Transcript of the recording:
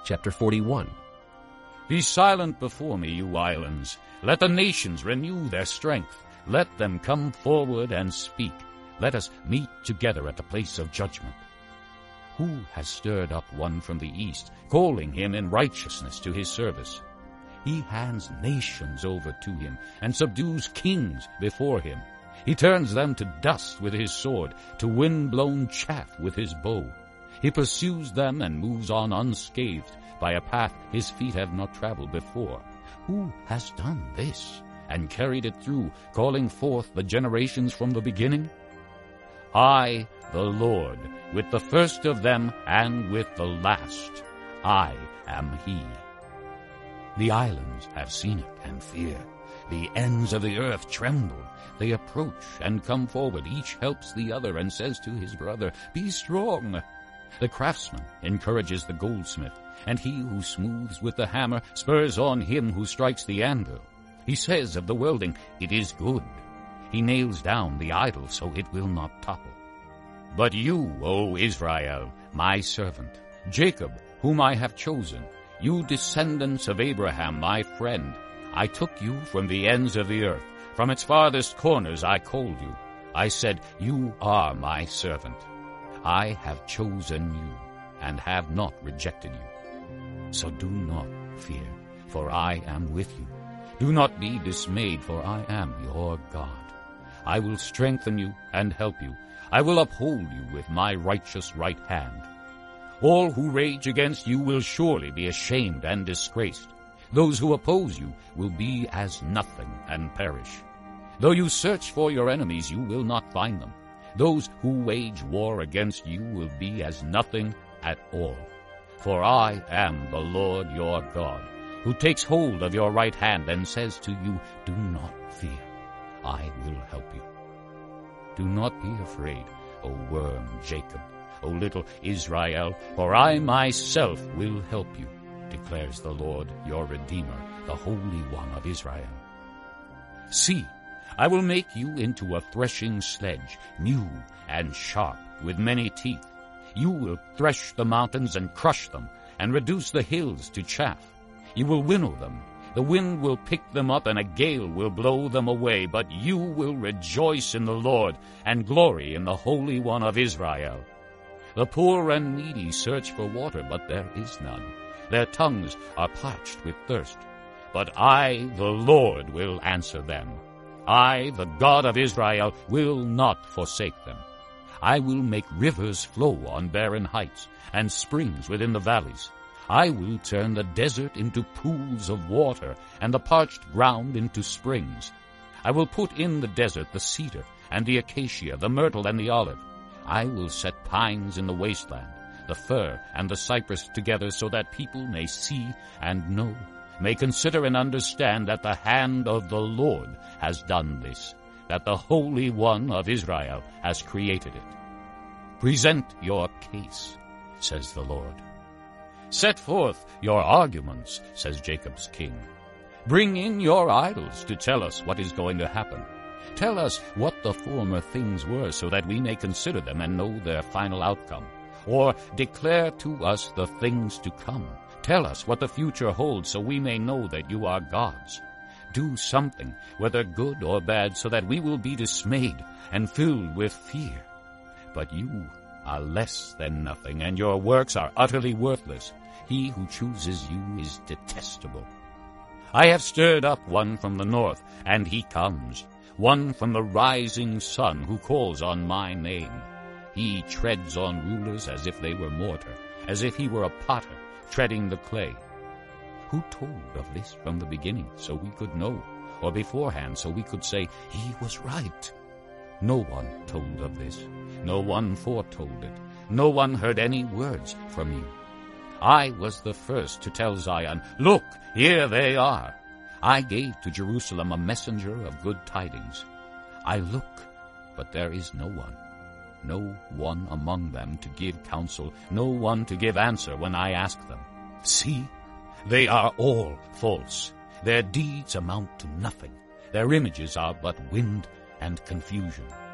Chapter 41. Be silent before me, you islands. Let the nations renew their strength. Let them come forward and speak. Let us meet together at the place of judgment. Who has stirred up one from the east, calling him in righteousness to his service? He hands nations over to him, and subdues kings before him. He turns them to dust with his sword, to wind-blown chaff with his bow. He pursues them and moves on unscathed, by a path his feet have not traveled before. Who has done this, and carried it through, calling forth the generations from the beginning? I, the Lord, with the first of them and with the last, I am he. The islands have seen it and fear. The ends of the earth tremble. They approach and come forward. Each helps the other and says to his brother, "Be strong." The craftsman encourages the goldsmith, and he who smooths with the hammer spurs on him who strikes the anvil. He says of the welding, "It is good." He nails down the idol so it will not topple. But you, O Israel, my servant, Jacob, whom I have chosen, you descendants of Abraham, my friend, I took you from the ends of the earth. From its farthest corners I called you. I said, "You are my servant." I have chosen you and have not rejected you. So do not fear, for I am with you. Do not be dismayed, for I am your God. I will strengthen you and help you. I will uphold you with my righteous right hand. All who rage against you will surely be ashamed and disgraced. Those who oppose you will be as nothing and perish. Though you search for your enemies, you will not find them. Those who wage war against you will be as nothing at all. For I am the Lord your God, who takes hold of your right hand and says to you, "Do not fear, I will help you." Do not be afraid, O worm Jacob, O little Israel, for I myself will help you, declares the Lord your Redeemer, the Holy One of Israel. See, I will make you into a threshing sledge, new and sharp, with many teeth. You will thresh the mountains and crush them, and reduce the hills to chaff. You will winnow them. The wind will pick them up, and a gale will blow them away. But you will rejoice in the Lord, and glory in the Holy One of Israel. The poor and needy search for water, but there is none. Their tongues are parched with thirst. But I, the Lord, will answer them. I, the God of Israel, will not forsake them. I will make rivers flow on barren heights, and springs within the valleys. I will turn the desert into pools of water, and the parched ground into springs. I will put in the desert the cedar, and the acacia, the myrtle, and the olive. I will set pines in the wasteland, the fir and the cypress together, so that people may see and know, may consider and understand that the hand of the Lord has done this, that the Holy One of Israel has created it. Present your case, says the Lord. Set forth your arguments, says Jacob's king. Bring in your idols to tell us what is going to happen. Tell us what the former things were, so that we may consider them and know their final outcome. Or declare to us the things to come. Tell us what the future holds, so we may know that you are gods. Do something, whether good or bad, so that we will be dismayed and filled with fear. But you are less than nothing, and your works are utterly worthless. He who chooses you is detestable. I have stirred up one from the north, and he comes, one from the rising sun who calls on my name. He treads on rulers as if they were mortar, as if he were a potter treading the clay. Who told of this from the beginning, so we could know, or beforehand, so we could say, "He was right"? No one told of this. No one foretold it. No one heard any words from you. I was the first to tell Zion, "Look, here they are." I gave to Jerusalem a messenger of good tidings. I look, but there is no one among them to give counsel, no one to give answer when I ask them. See, they are all false. Their deeds amount to nothing. Their images are but wind and confusion.